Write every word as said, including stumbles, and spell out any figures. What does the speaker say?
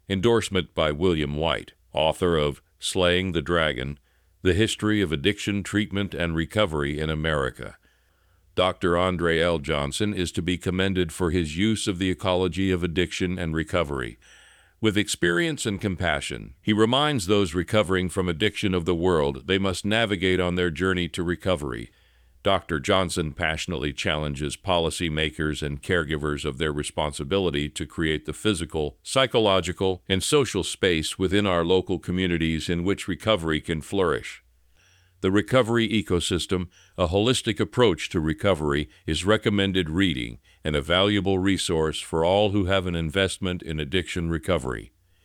Endorsement by William White, author of Slaying the Dragon: The History of Addiction Treatment and Recovery in America. Doctor Andre L. Johnson is to be commended for his use of the ecology of addiction and recovery. With experience and compassion, he reminds those recovering from addiction of the world they must navigate on their journey to recovery. Doctor Johnson passionately challenges policymakers and caregivers of their responsibility to create the physical, psychological, and social space within our local communities in which recovery can flourish. The Recovery Ecosystem, a holistic approach to recovery, is recommended reading and a valuable resource for all who have an investment in addiction recovery.